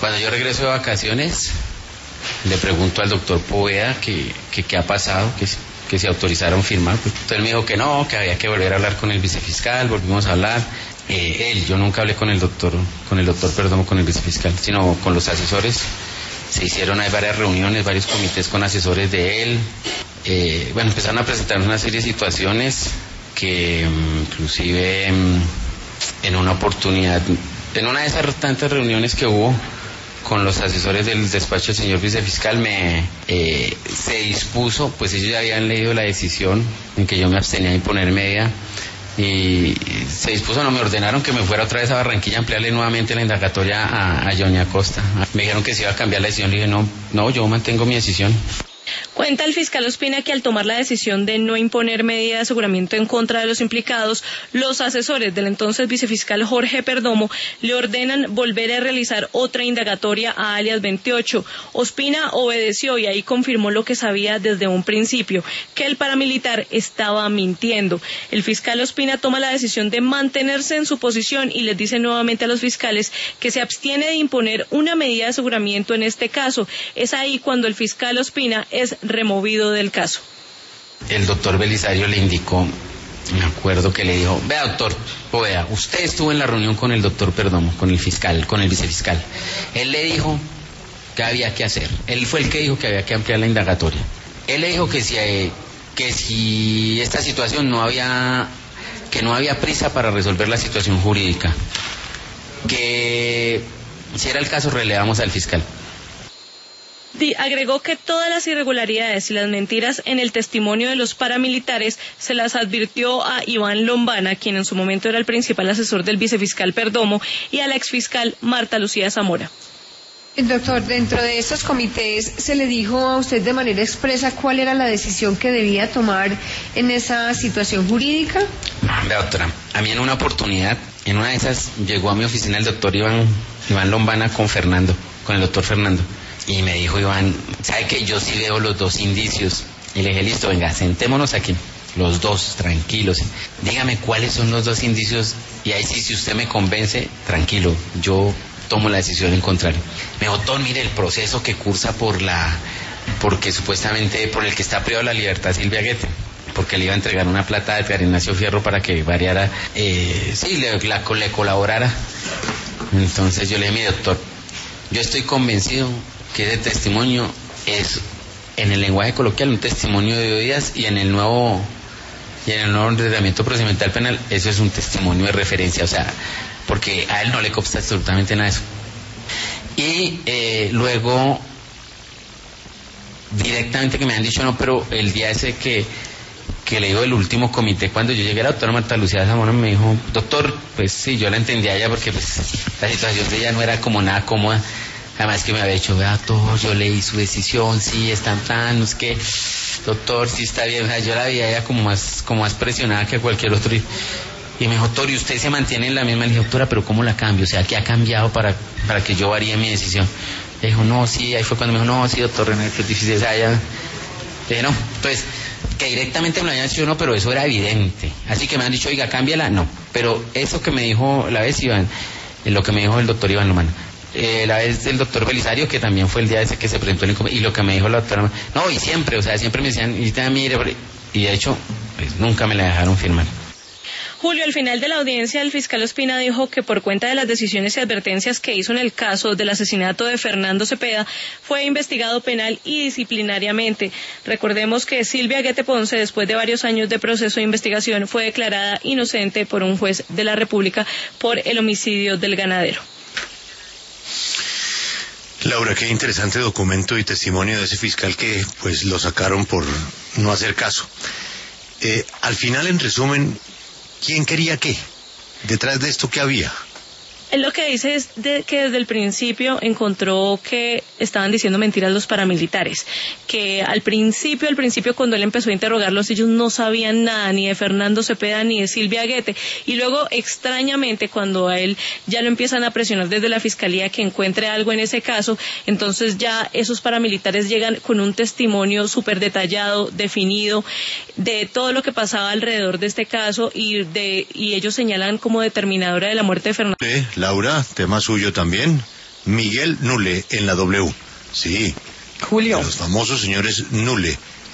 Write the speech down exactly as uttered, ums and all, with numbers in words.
Cuando yo regreso de vacaciones, le pregunto al doctor Poveda que qué ha pasado, que, que se autorizaron firmar. Pues, entonces me dijo que no, que había que volver a hablar con el vicefiscal, volvimos a hablar. Eh, él, yo nunca hablé con el doctor, con el doctor, perdón, con el vicefiscal, sino con los asesores. Se hicieron, hay varias reuniones, varios comités con asesores de él. Eh, bueno, empezaron a presentar una serie de situaciones que um, inclusive um, en una oportunidad, en una de esas tantas reuniones que hubo con los asesores del despacho del señor vicefiscal, me eh, se dispuso, pues ellos ya habían leído la decisión en que yo me abstenía de imponer medida, y se dispuso, no, me ordenaron que me fuera otra vez a Barranquilla a ampliarle nuevamente la indagatoria a, a Johnny Acosta. Me dijeron que se iba a cambiar la decisión, le dije no, no, yo mantengo mi decisión. Cuenta el fiscal Ospina que al tomar la decisión de no imponer medida de aseguramiento en contra de los implicados, los asesores del entonces vicefiscal Jorge Perdomo le ordenan volver a realizar otra indagatoria a alias veintiocho. Ospina obedeció y ahí confirmó lo que sabía desde un principio, que el paramilitar estaba mintiendo. El fiscal Ospina toma la decisión de mantenerse en su posición y les dice nuevamente a los fiscales que se abstiene de imponer una medida de aseguramiento en este caso. Es ahí cuando el fiscal Ospina es removido del caso. El doctor Belisario le indicó, me acuerdo que le dijo, vea doctor, vea, usted estuvo en la reunión con el doctor Perdomo, con el fiscal, con el vicefiscal. Él le dijo que había que hacer, él fue el que dijo que había que ampliar la indagatoria. Él le dijo que si, que si esta situación no había, que no había prisa para resolver la situación jurídica, que si era el caso relevamos al fiscal. Agregó que todas las irregularidades y las mentiras en el testimonio de los paramilitares se las advirtió a Iván Lombana, quien en su momento era el principal asesor del vicefiscal Perdomo, y a la exfiscal Marta Lucía Zamora. Doctor, dentro de estos comités se le dijo a usted de manera expresa cuál era la decisión que debía tomar en esa situación jurídica. Vea, doctora, a mí en una oportunidad, en una de esas llegó a mi oficina el doctor Iván, Iván Lombana con Fernando, con el doctor Fernando. Y me dijo Iván, ¿sabe que yo sí veo los dos indicios? Y le dije, listo, venga, sentémonos aquí, los dos, tranquilos. Dígame cuáles son los dos indicios, y ahí sí, si usted me convence, tranquilo, yo tomo la decisión en contrario. Me dijo, doctor, mire, el proceso que cursa por la, porque supuestamente por el que está privado de la libertad Silvia Guete, porque le iba a entregar una plata a Edgar Ignacio Fierro para que variara, eh, sí, le, la, le colaborara. Entonces yo le dije, mire, doctor, yo estoy convencido que ese testimonio es, en el lenguaje coloquial, un testimonio de oídas, y en el nuevo y en el nuevo ordenamiento procedimental penal eso es un testimonio de referencia, o sea, porque a él no le consta absolutamente nada de eso. Y eh, luego directamente que me han dicho no, pero el día ese que que le digo el último comité, cuando yo llegué, la doctora Marta Lucía Zamora me dijo, doctor, pues sí, yo la entendía a ella porque pues la situación de ella no era como nada cómoda. Además que me había dicho, vea, todo, yo leí su decisión, sí, están tan, no es que, doctor, sí está bien, o sea, yo la veía ella como más, como más presionada que cualquier otro. Y, y me dijo, doctor, ¿y usted se mantiene en la misma? Le dije, doctora, pero ¿cómo la cambio? O sea, ¿qué ha cambiado para, para que yo varíe mi decisión? Le dijo, no, sí, ahí fue cuando me dijo, no, sí, doctor René, que es difícil, o sea, ya. Le dije, no, entonces, que directamente me lo habían dicho, no, pero eso era evidente. Así que me han dicho, oiga, cámbiala, no. Pero eso que me dijo la vez Iván, lo que me dijo el doctor Iván Lomana, Eh, la vez del doctor Belisario, que también fue el día ese que se presentó en el, y lo que me dijo la doctora, no, y siempre, o sea, siempre me decían, y, mire, y de hecho, pues nunca me la dejaron firmar. Julio, al final de la audiencia, el fiscal Ospina dijo que por cuenta de las decisiones y advertencias que hizo en el caso del asesinato de Fernando Cepeda, fue investigado penal y disciplinariamente. Recordemos que Silvia Guete Ponce, después de varios años de proceso de investigación, fue declarada inocente por un juez de la República por el homicidio del ganadero. Laura, qué interesante documento y testimonio de ese fiscal que pues lo sacaron por no hacer caso. Eh, al final, en resumen, ¿quién quería qué? ¿Detrás de esto qué había? Él lo que dice es de que desde el principio encontró que estaban diciendo mentiras los paramilitares, que al principio, al principio cuando él empezó a interrogarlos, ellos no sabían nada ni de Fernando Cepeda ni de Silvia Guete, y luego extrañamente cuando a él ya lo empiezan a presionar desde la fiscalía que encuentre algo en ese caso, entonces ya esos paramilitares llegan con un testimonio súper detallado, definido, de todo lo que pasaba alrededor de este caso, y de y ellos señalan como determinadora de la muerte de Fernando. ¿Eh? Laura, tema suyo también. Miguel Nule en la W. Sí. Julio. Los famosos señores Nule.